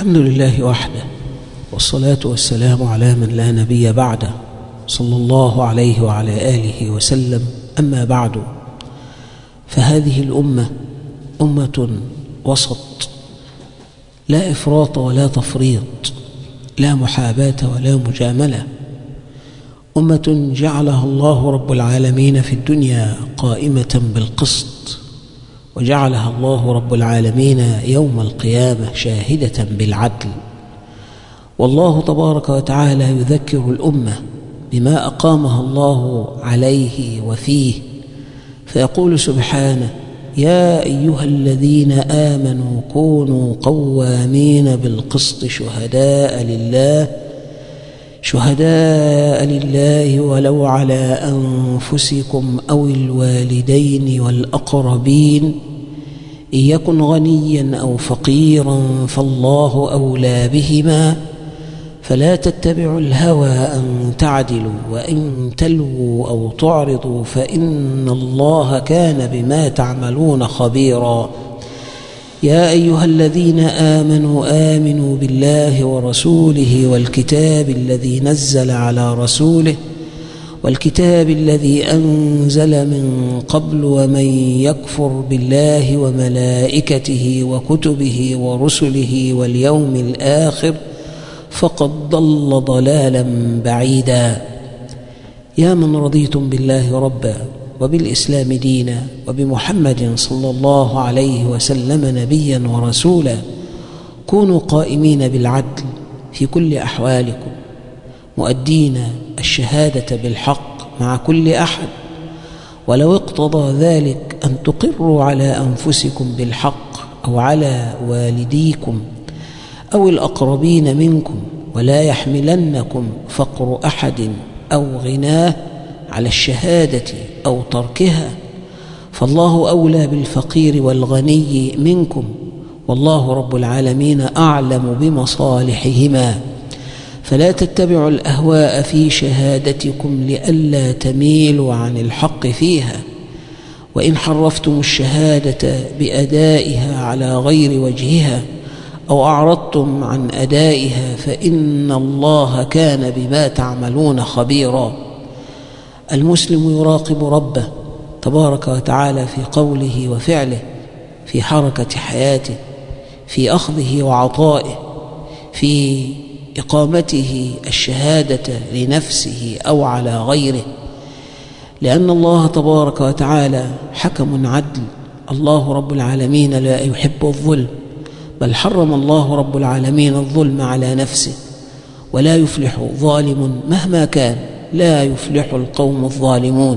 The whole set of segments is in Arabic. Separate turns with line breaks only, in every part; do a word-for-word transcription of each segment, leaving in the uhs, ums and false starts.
الحمد لله وحده، والصلاة والسلام على من لا نبي بعده، صلى الله عليه وعلى آله وسلم. أما بعد، فهذه الأمة أمة وسط، لا إفراط ولا تفريط، لا محاباة ولا مجاملة، أمة جعلها الله رب العالمين في الدنيا قائمة بالقسط، وجعلها الله رب العالمين يوم القيامة شاهدة بالعدل. والله تبارك وتعالى يذكر الأمة بما أقامها الله عليه وفيه، فيقول سبحانه: يا أيها الذين آمنوا كونوا قوامين بالقسط شهداء لله شهداء لله ولو على أنفسكم أو الوالدين والأقربين إن يكن غنيا أو فقيرا فالله أولى بهما فلا تتبعوا الهوى أن تعدلوا وإن تلووا أو تعرضوا فإن الله كان بما تعملون خبيرا. يا أيها الذين آمنوا آمنوا بالله ورسوله والكتاب الذي نزل على رسوله والكتاب الذي أنزل من قبل ومن يكفر بالله وملائكته وكتبه ورسله واليوم الآخر فقد ضل ضلالا بعيدا. يا من رضيتم بالله ربا وبالإسلام دينا وبمحمد صلى الله عليه وسلم نبيا ورسولا، كونوا قائمين بالعدل في كل أحوالكم، مؤدين الشهادة بالحق مع كل أحد، ولو اقتضى ذلك أن تقروا على أنفسكم بالحق أو على والديكم أو الأقربين منكم، ولا يحملنكم فقر أحد أو غناه على الشهادة أو تركها، فالله أولى بالفقير والغني منكم، والله رب العالمين أعلم بمصالحهما. فلا تتبعوا الأهواء في شهادتكم لئلا تميلوا عن الحق فيها، وإن حرفتم الشهادة بأدائها على غير وجهها أو أعرضتم عن أدائها فإن الله كان بما تعملون خبيرا. المسلم يراقب ربه تبارك وتعالى في قوله وفعله، في حركة حياته، في أخذه وعطائه، في إقامته الشهادة لنفسه أو على غيره، لأن الله تبارك وتعالى حكم عدل. الله رب العالمين لا يحب الظلم، بل حرم الله رب العالمين الظلم على نفسه، ولا يفلح ظالم مهما كان، لا يفلح القوم الظالمون.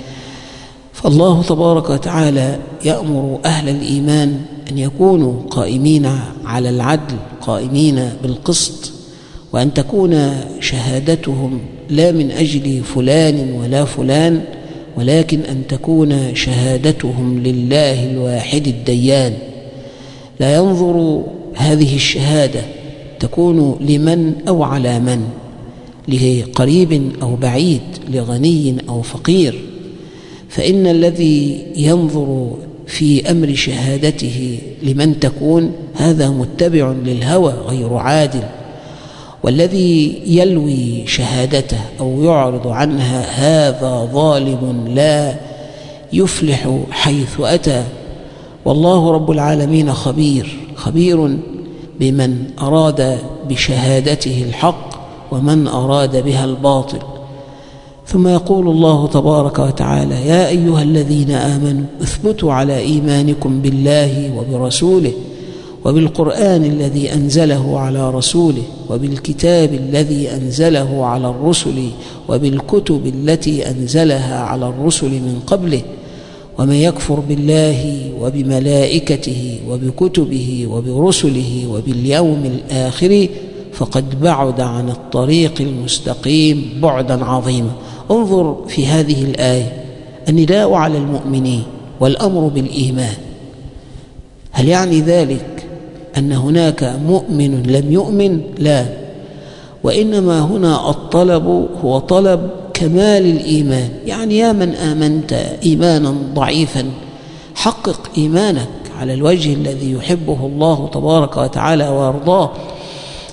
فالله تبارك وتعالى يأمر أهل الإيمان أن يكونوا قائمين على العدل، قائمين بالقسط، وأن تكون شهادتهم لا من أجل فلان ولا فلان، ولكن أن تكون شهادتهم لله الواحد الديان. لا ينظر هذه الشهادة تكون لمن أو على من، لقريب أو بعيد، لغني أو فقير، فإن الذي ينظر في أمر شهادته لمن تكون هذا متبع للهوى غير عادل، والذي يلوي شهادته أو يعرض عنها هذا ظالم لا يفلح حيث أتى. والله رب العالمين خبير خبير بمن أراد بشهادته الحق ومن أراد بها الباطل. ثم يقول الله تبارك وتعالى: يا أيها الذين آمنوا اثبتوا على إيمانكم بالله وبرسوله وبالقرآن الذي أنزله على رسوله وبالكتاب الذي أنزله على الرسل وبالكتب التي أنزلها على الرسل من قبله ومن يكفر بالله وبملائكته وبكتبه وبرسله وباليوم الآخر فقد بعد عن الطريق المستقيم بعدا عظيما. انظر في هذه الآية النداء على المؤمنين والأمر بالإيمان. هل يعني ذلك أن هناك مؤمن لم يؤمن؟ لا، وإنما هنا الطلب هو طلب كمال الإيمان. يعني يا من آمنت إيمانا ضعيفا، حقق إيمانك على الوجه الذي يحبه الله تبارك وتعالى ويرضاه،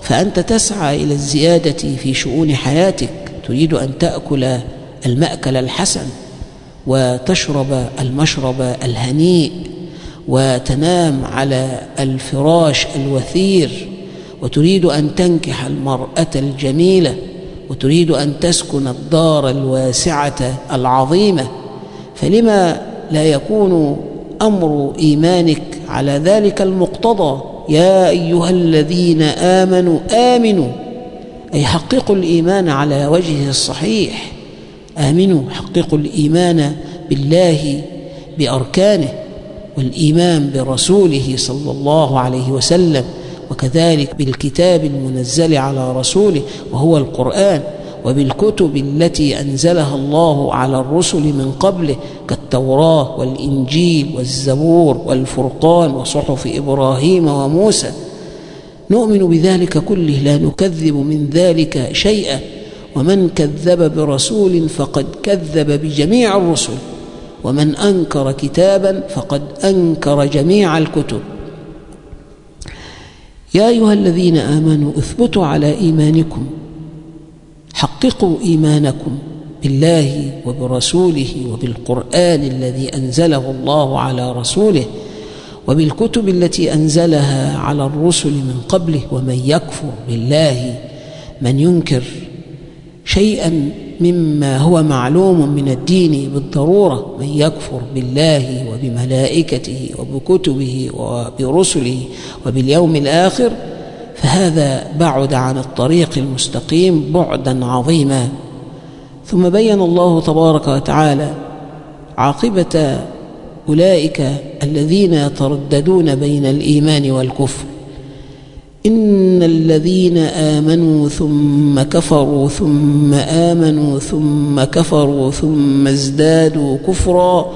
فأنت تسعى إلى الزيادة في شؤون حياتك، تريد أن تأكل المأكل الحسن وتشرب المشرب الهنيء وتنام على الفراش الوثير، وتريد أن تنكح المرأة الجميلة، وتريد أن تسكن الدار الواسعة العظيمة. فلما لا يكون أمر إيمانك على ذلك المقتضى؟ يا أيها الذين آمنوا آمنوا، أي حققوا الإيمان على وجهه الصحيح. آمنوا، حققوا الإيمان بالله بأركانه، والإيمان برسوله صلى الله عليه وسلم، وكذلك بالكتاب المنزل على رسوله وهو القرآن، وبالكتب التي أنزلها الله على الرسل من قبله كالتوراة والإنجيل والزبور والفرقان وصحف إبراهيم وموسى. نؤمن بذلك كله، لا نكذب من ذلك شيئا، ومن كذب برسول فقد كذب بجميع الرسل، ومن أنكر كتابا فقد أنكر جميع الكتب. يا أيها الذين آمنوا اثبتوا على إيمانكم، حققوا إيمانكم بالله وبرسوله وبالقرآن الذي أنزله الله على رسوله وبالكتب التي أنزلها على الرسل من قبله. ومن يكفر بالله، من ينكر شيئا مما هو معلوم من الدين بالضرورة، من يكفر بالله وبملائكته وبكتبه وبرسله وباليوم الآخر، فهذا بعد عن الطريق المستقيم بعدا عظيما. ثم بين الله تبارك وتعالى عاقبة أولئك الذين يترددون بين الإيمان والكفر. إن الذين آمنوا ثم كفروا ثم آمنوا ثم كفروا ثم ازدادوا كفرا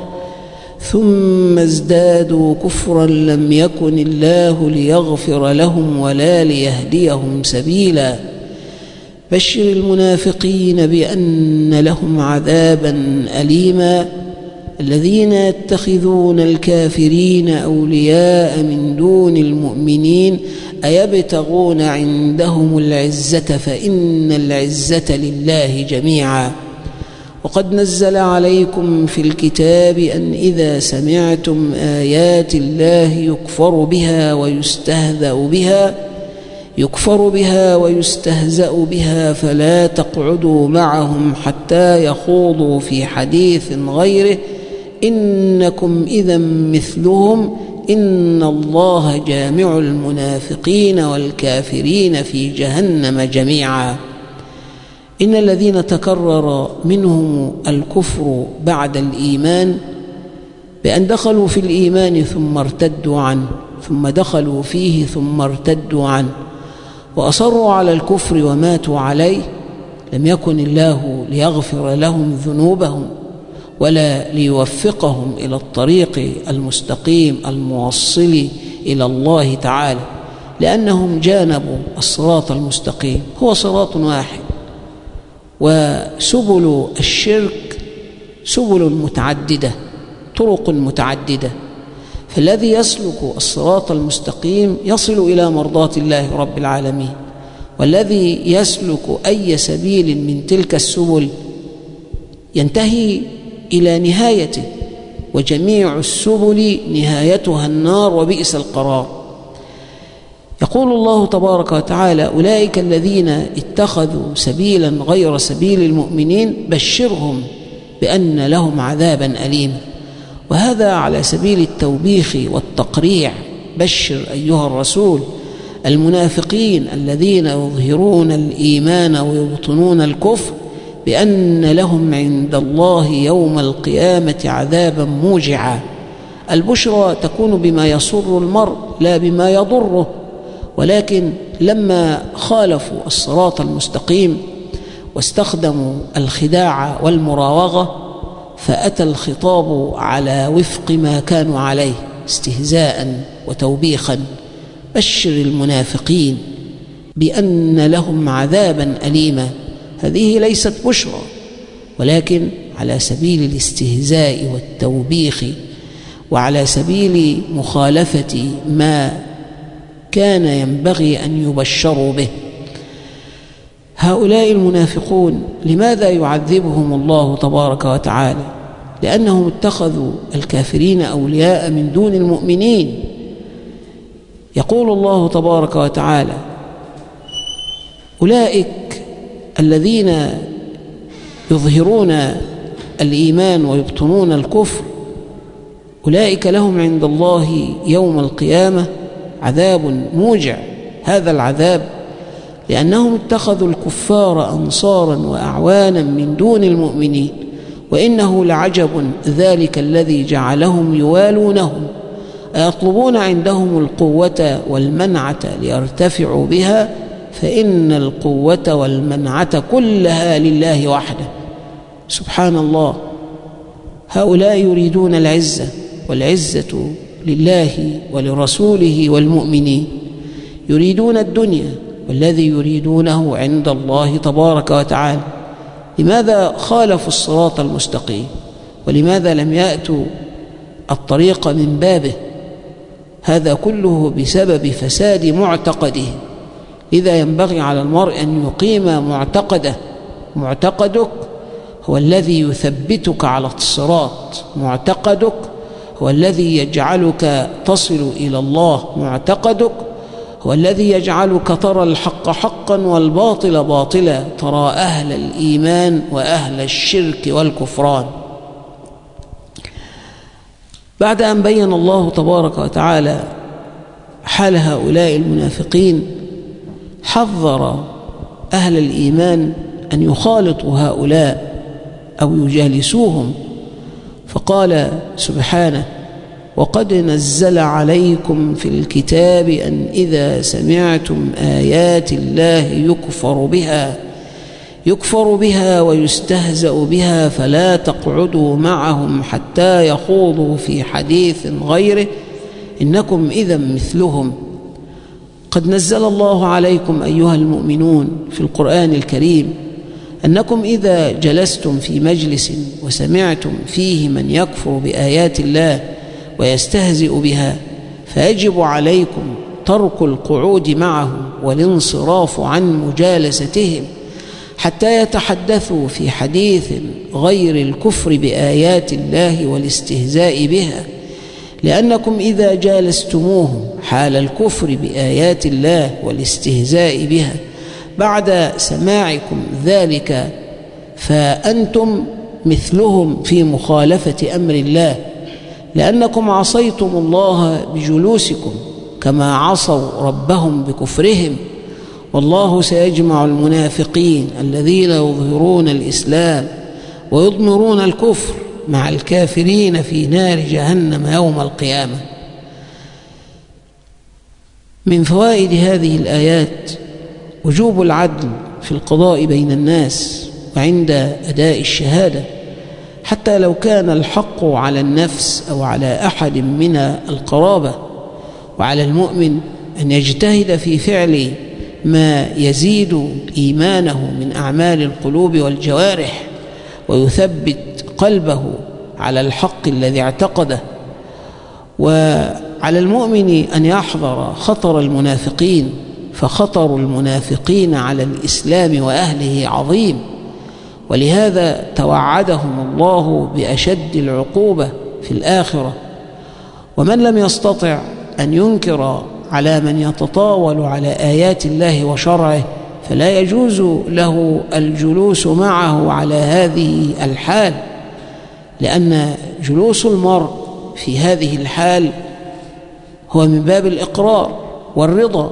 ثم ازدادوا كفرا لم يكن الله ليغفر لهم ولا ليهديهم سبيلا. بشر المنافقين بأن لهم عذابا أليما. الذين يتخذون الكافرين أولياء من دون المؤمنين أيبتغون عندهم العزة فإن العزة لله جميعا. وقد نزل عليكم في الكتاب أن إذا سمعتم آيات الله يكفر بها ويستهزأ بها يكفر بها ويستهزأ بها فلا تقعدوا معهم حتى يخوضوا في حديث غيره إنكم إذا مثلهم إن الله جامع المنافقين والكافرين في جهنم جميعا. إن الذين تكرر منهم الكفر بعد الإيمان بأن دخلوا في الإيمان ثم ارتدوا عنه ثم دخلوا فيه ثم ارتدوا عنه وأصروا على الكفر وماتوا عليه، لم يكن الله ليغفر لهم ذنوبهم ولا ليوفقهم إلى الطريق المستقيم الموصل إلى الله تعالى، لأنهم جانبوا الصراط المستقيم. هو صراط واحد، وسبل الشرك سبل متعددة، طرق متعددة. فالذي يسلك الصراط المستقيم يصل إلى مرضاة الله رب العالمين، والذي يسلك أي سبيل من تلك السبل ينتهي إلى نهايته، وجميع السبل نهايتها النار وبئس القرار. يقول الله تبارك وتعالى: أولئك الذين اتخذوا سبيلا غير سبيل المؤمنين بشرهم بأن لهم عذابا أليما. وهذا على سبيل التوبيخ والتقريع. بشر أيها الرسول المنافقين الذين يظهرون الإيمان ويبطنون الكفر بأن لهم عند الله يوم القيامة عذابا موجعا. البشرى تكون بما يسر المرء لا بما يضره، ولكن لما خالفوا الصراط المستقيم واستخدموا الخداع والمراوغة فأتى الخطاب على وفق ما كانوا عليه استهزاء وتوبيخا. بشر المنافقين بأن لهم عذابا أليما. هذه ليست بشرى، ولكن على سبيل الاستهزاء والتوبيخ، وعلى سبيل مخالفة ما كان ينبغي أن يبشروا به. هؤلاء المنافقون لماذا يعذبهم الله تبارك وتعالى؟ لأنهم اتخذوا الكافرين أولياء من دون المؤمنين. يقول الله تبارك وتعالى: أولئك الذين يظهرون الإيمان ويبطنون الكفر أولئك لهم عند الله يوم القيامة عذاب موجع. هذا العذاب لأنهم اتخذوا الكفار أنصارا وأعوانا من دون المؤمنين، وإنه لعجب ذلك الذي جعلهم يوالونهم أيطلبون عندهم القوة والمنعة ليرتفعوا بها، فإن القوة والمنعة كلها لله وحده. سبحان الله، هؤلاء يريدون العزة، والعزة لله ولرسوله والمؤمنين، يريدون الدنيا والذي يريدونه عند الله تبارك وتعالى. لماذا خالفوا الصراط المستقيم؟ ولماذا لم يأتوا الطريق من بابه؟ هذا كله بسبب فساد معتقده. إذا ينبغي على المرء أن يقيم معتقده. معتقدك هو الذي يثبتك على الصراط، معتقدك هو الذي يجعلك تصل إلى الله، معتقدك هو الذي يجعلك ترى الحق حقا والباطل باطلا، ترى أهل الإيمان وأهل الشرك والكفران. بعد أن بين الله تبارك وتعالى حال هؤلاء المنافقين، حذر أهل الإيمان أن يخالطوا هؤلاء أو يجالسوهم، فقال سبحانه: وقد نزل عليكم في الكتاب أن إذا سمعتم آيات الله يكفر بها يكفر بها ويستهزأ بها فلا تقعدوا معهم حتى يخوضوا في حديث غيره إنكم إذا مثلهم. قد نزل الله عليكم أيها المؤمنون في القرآن الكريم أنكم إذا جلستم في مجلس وسمعتم فيه من يكفر بآيات الله ويستهزئ بها، فيجب عليكم ترك القعود معهم والانصراف عن مجالستهم حتى يتحدثوا في حديث غير الكفر بآيات الله والاستهزاء بها، لأنكم إذا جالستموهم حال الكفر بآيات الله والاستهزاء بها بعد سماعكم ذلك فأنتم مثلهم في مخالفة أمر الله، لأنكم عصيتم الله بجلوسكم كما عصوا ربهم بكفرهم. والله سيجمع المنافقين الذين يظهرون الإسلام ويضمرون الكفر مع الكافرين في نار جهنم يوم القيامة. من فوائد هذه الآيات وجوب العدل في القضاء بين الناس وعند أداء الشهادة، حتى لو كان الحق على النفس أو على أحد من القرابة. وعلى المؤمن أن يجتهد في فعل ما يزيد إيمانه من أعمال القلوب والجوارح ويثبت قلبه على الحق الذي اعتقده. وعلى المؤمن أن يحذر خطر المنافقين، فخطر المنافقين على الإسلام وأهله عظيم، ولهذا توعدهم الله بأشد العقوبة في الآخرة. ومن لم يستطع أن ينكر على من يتطاول على آيات الله وشرعه فلا يجوز له الجلوس معه على هذه الحال، لأن جلوس المرء في هذه الحال هو من باب الإقرار والرضا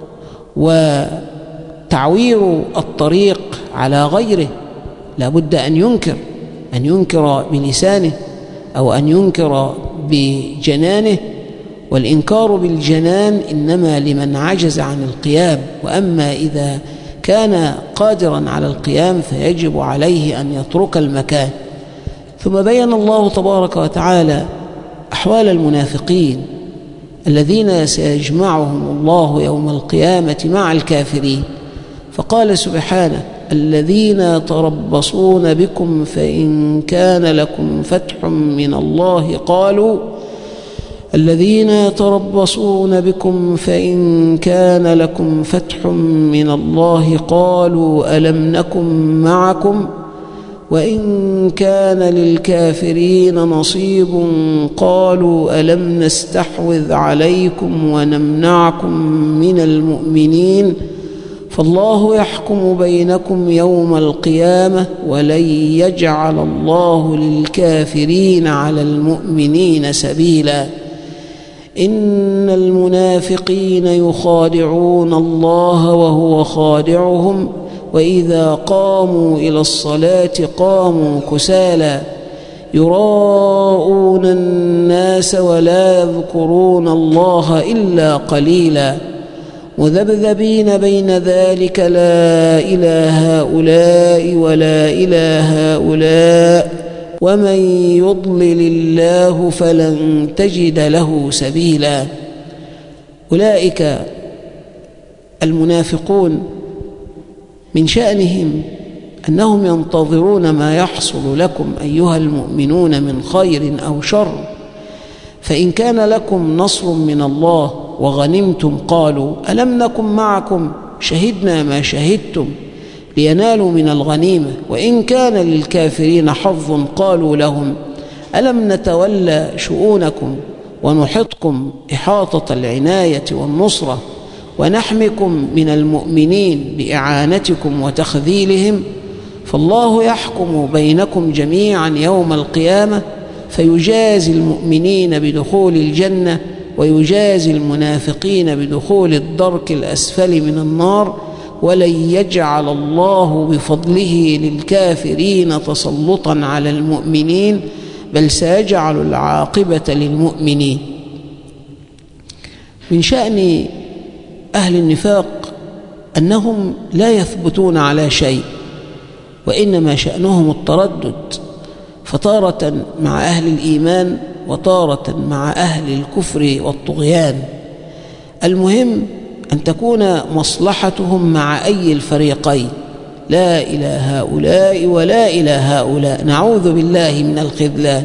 وتعوير الطريق على غيره. لا بد أن ينكر أن ينكر بلسانه أو أن ينكر بجنانه، والإنكار بالجنان إنما لمن عجز عن القيام، وأما إذا كان قادرا على القيام فيجب عليه أن يترك المكان. ثم بين الله تبارك وتعالى أحوال المنافقين الذين سيجمعهم الله يوم القيامة مع الكافرين، فقال سبحانه: الذين يتربصون بكم فإن كان لكم فتح من الله قالوا الذين يتربصون بكم فإن كان لكم فتح من الله قالوا ألم نكن معكم وإن كان للكافرين نصيب قالوا ألم نستحوذ عليكم ونمنعكم من المؤمنين فالله يحكم بينكم يوم القيامة ولن يجعل الله للكافرين على المؤمنين سبيلا إن المنافقين يخادعون الله وهو خادعهم وإذا قاموا إلى الصلاة قاموا كسالى يراءون الناس ولا يذكرون الله إلا قليلا مذبذبين بين ذلك لا إلى هؤلاء ولا إلى هؤلاء ومن يضلل الله فلن تجد له سبيلا. أولئك المنافقون من شأنهم أنهم ينتظرون ما يحصل لكم أيها المؤمنون من خير أو شر، فإن كان لكم نصر من الله وغنمتم قالوا ألم نكن معكم شهدنا ما شهدتم لينالوا من الغنيمة، وإن كان للكافرين حظ قالوا لهم ألم نتولى شؤونكم ونحطكم إحاطة العناية والنصرة ونحمكم من المؤمنين بإعانتكم وتخذيلهم، فالله يحكم بينكم جميعا يوم القيامة فيجازي المؤمنين بدخول الجنة ويجازي المنافقين بدخول الدرك الأسفل من النار، ولن يجعل الله بفضله للكافرين تسلطا على المؤمنين بل سيجعل العاقبة للمؤمنين. من شأن أهل النفاق أنهم لا يثبتون على شيء، وإنما شأنهم التردد، فطارة مع أهل الإيمان وطارة مع أهل الكفر والطغيان. المهم أن تكون مصلحتهم مع أي الفريقين، لا إلى هؤلاء ولا إلى هؤلاء، نعوذ بالله من الخذلان.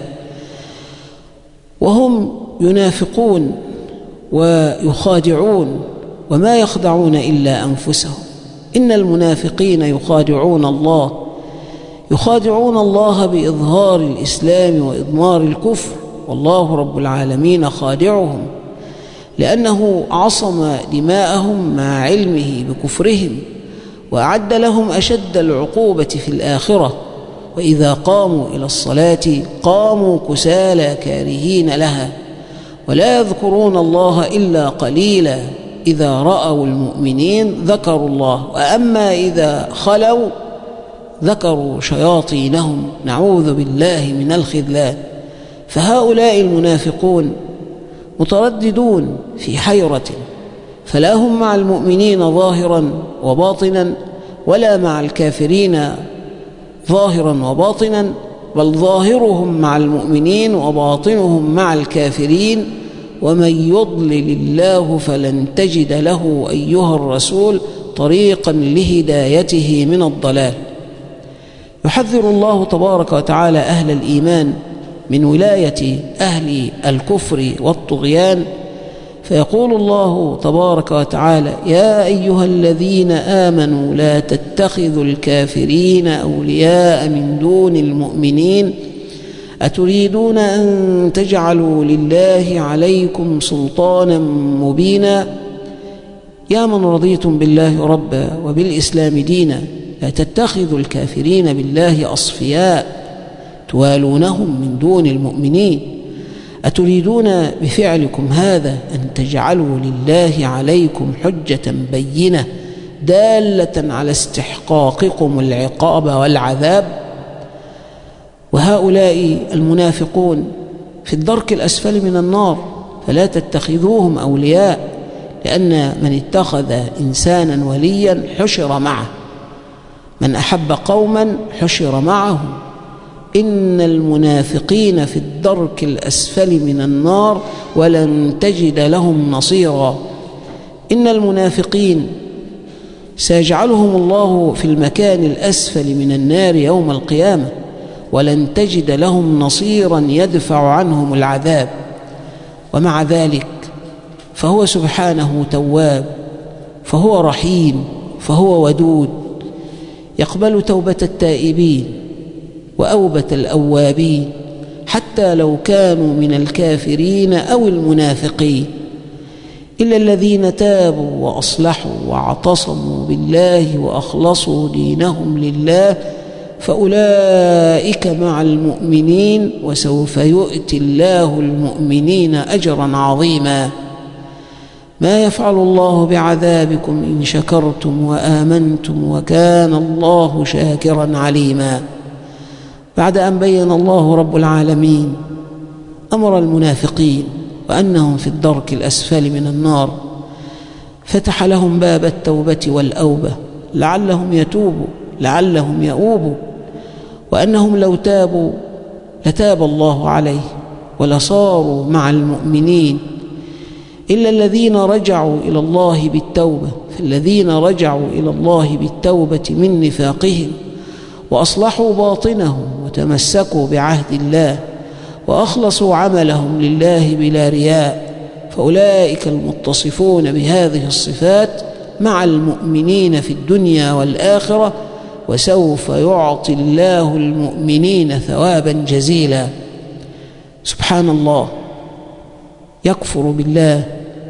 وهم ينافقون ويخادعون وما يخدعون إلا أنفسهم. إن المنافقين يخادعون الله يخادعون الله بإظهار الإسلام وإضمار الكفر، والله رب العالمين خادعهم لأنه عصم دماءهم مع علمه بكفرهم، وأعد لهم أشد العقوبة في الآخرة. وإذا قاموا إلى الصلاة قاموا كسالى كارهين لها ولا يذكرون الله إلا قليلا، إذا رأوا المؤمنين ذكروا الله، وأما إذا خلوا ذكروا شياطينهم، نعوذ بالله من الخذلان. فهؤلاء المنافقون مترددون في حيرة، فلا هم مع المؤمنين ظاهرا وباطنا ولا مع الكافرين ظاهرا وباطنا، بل ظاهرهم مع المؤمنين وباطنهم مع الكافرين. ومن يضلل الله فلن تجد له أيها الرسول طريقا لهدايته من الضلال. يحذر الله تبارك وتعالى أهل الإيمان من ولاية أهل الكفر والطغيان، فيقول الله تبارك وتعالى: يا أيها الذين آمنوا لا تتخذوا الكافرين أولياء من دون المؤمنين أتريدون أن تجعلوا لله عليكم سلطانا مبينا. يا من رضيتم بالله ربا وبالإسلام دينا لا تتخذوا الكافرين بالله أصفياء توالونهم من دون المؤمنين. أتريدون بفعلكم هذا أن تجعلوا لله عليكم حجة بينة دالة على استحقاقكم العقاب والعذاب. وهؤلاء المنافقون في الدرك الأسفل من النار، فلا تتخذوهم أولياء، لأن من اتخذ إنسانا وليا حشر معه، من أحب قوما حشر معهم. إن المنافقين في الدرك الأسفل من النار ولن تجد لهم نصيرا. إن المنافقين سيجعلهم الله في المكان الأسفل من النار يوم القيامة، ولن تجد لهم نصيرا يدفع عنهم العذاب. ومع ذلك فهو سبحانه تواب، فهو رحيم، فهو ودود، يقبل توبة التائبين وأوبة الأوابين حتى لو كانوا من الكافرين أو المنافقين، إلا الذين تابوا وأصلحوا واعتصموا بالله وأخلصوا دينهم لله فأولئك مع المؤمنين وسوف يؤتي الله المؤمنين أجرا عظيما. ما يفعل الله بعذابكم إن شكرتم وآمنتم وكان الله شاكرا عليما. بعد أن بين الله رب العالمين أمر المنافقين وأنهم في الدرك الأسفل من النار، فتح لهم باب التوبة والأوبة لعلهم يتوبوا لعلهم يؤوبوا، وأنهم لو تابوا لتاب الله عليه ولصاروا مع المؤمنين، إلا الذين رجعوا إلى الله بالتوبة، فالذين رجعوا إلى الله بالتوبة من نفاقهم وأصلحوا باطنهم وتمسكوا بعهد الله وأخلصوا عملهم لله بلا رياء، فأولئك المتصفون بهذه الصفات مع المؤمنين في الدنيا والآخرة، وسوف يعطي الله المؤمنين ثوابا جزيلا. سبحان الله، يكفر بالله،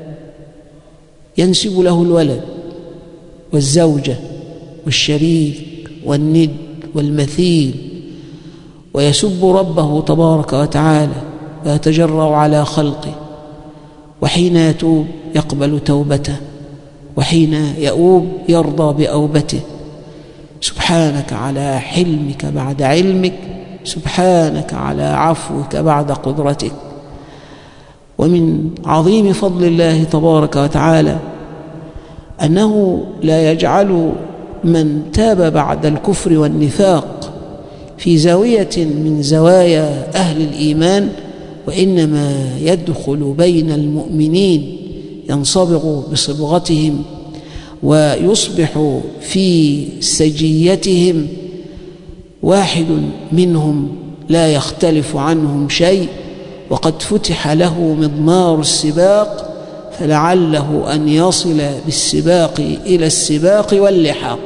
ينسب له الولد والزوجة والشريك والند والمثيل، ويسب ربه تبارك وتعالى ويتجرأ على خلقه، وحين يتوب يقبل توبته، وحين يؤوب يرضى بأوبته. سبحانك على حلمك بعد علمك، سبحانك على عفوك بعد قدرتك. ومن عظيم فضل الله تبارك وتعالى أنه لا يجعل من تاب بعد الكفر والنفاق في زاوية من زوايا أهل الإيمان، وإنما يدخل بين المؤمنين ينصبغ بصبغتهم ويصبح في سجيتهم واحد منهم لا يختلف عنهم شيء، وقد فتح له مضمار السباق فلعله أن يصل بالسباق إلى السباق واللحاق.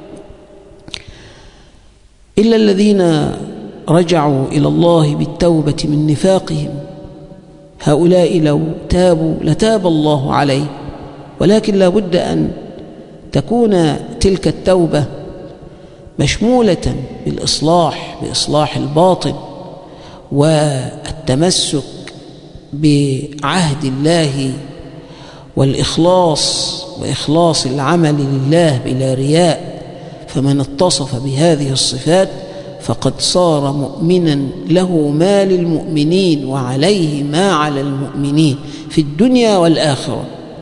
إلا الذين رجعوا إلى الله بالتوبة من نفاقهم، هؤلاء لو تابوا لتاب الله عليه، ولكن لا بد أن تكون تلك التوبة مشمولة بالإصلاح بإصلاح الباطن والتمسك بعهد الله والإخلاص وإخلاص العمل لله بلا رياء. فمن اتصف بهذه الصفات فقد صار مؤمنا له ما للمؤمنين وعليه ما على المؤمنين في الدنيا والآخرة.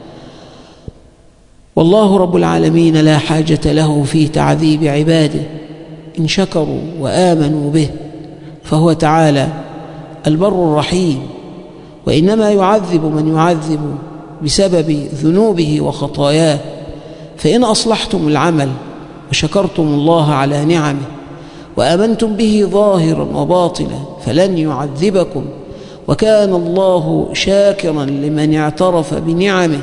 والله رب العالمين لا حاجة له في تعذيب عباده إن شكروا وآمنوا به، فهو تعالى البر الرحيم، وإنما يعذب من يعذب بسبب ذنوبه وخطاياه. فإن أصلحتم العمل وشكرتم الله على نعمه وآمنتم به ظاهرا وباطنا فلن يعذبكم، وكان الله شاكرا لمن اعترف بنعمه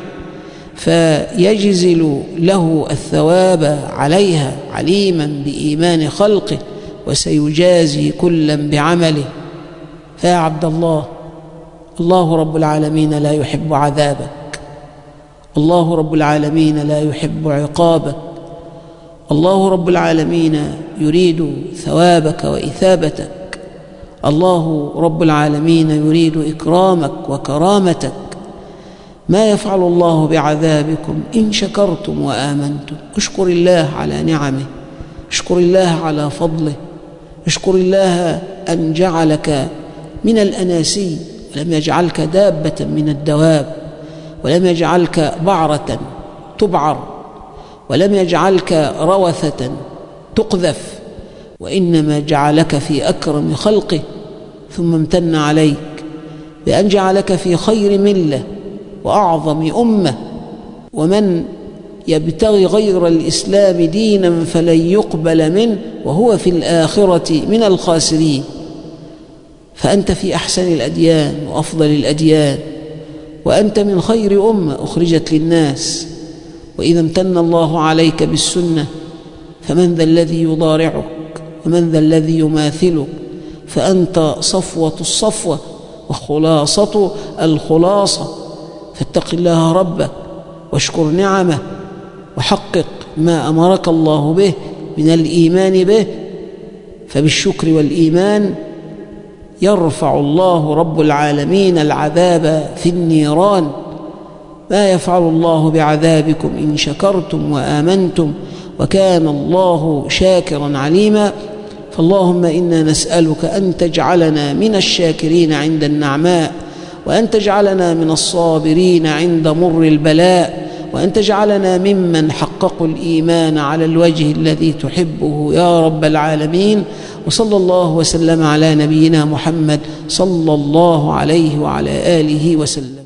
فيجزل له الثواب عليها، عليما بإيمان خلقه وسيجازي كلا بعمله. فيا عبد الله، الله رب العالمين لا يحب عذابك، الله رب العالمين لا يحب عقابك، الله رب العالمين يريد ثوابك وإثابتك، الله رب العالمين يريد إكرامك وكرامتك. ما يفعل الله بعذابكم إن شكرتم وآمنتم. اشكر الله على نعمه، اشكر الله على فضله، اشكر الله أن جعلك من الأناسي ولم يجعلك دابة من الدواب، ولم يجعلك بعرة تبعر، ولم يجعلك روثة تقذف، وإنما جعلك في أكرم خلقه، ثم امتن عليك بأن جعلك في خير ملة وأعظم أمة. ومن يبتغي غير الإسلام دينا فلن يقبل منه وهو في الآخرة من الخاسرين. فأنت في أحسن الأديان وأفضل الأديان، وأنت من خير أمة أخرجت للناس. وإذا امتن الله عليك بالسنة فمن ذا الذي يضارعك ومن ذا الذي يماثلك؟ فأنت صفوة الصفوة وخلاصة الخلاصة. فاتق الله ربك واشكر نعمه وحقق ما أمرك الله به من الإيمان به، فبالشكر والإيمان يرفع الله رب العالمين العذاب في النيران. ما يفعل الله بعذابكم إن شكرتم وآمنتم وكان الله شاكرا عليما. فاللهم إنا نسألك أن تجعلنا من الشاكرين عند النعماء، وأن تجعلنا من الصابرين عند مر البلاء، وأن تجعلنا ممن حققوا الإيمان على الوجه الذي تحبه يا رب العالمين. وصلى الله وسلم على نبينا محمد صلى الله عليه وعلى آله وسلم.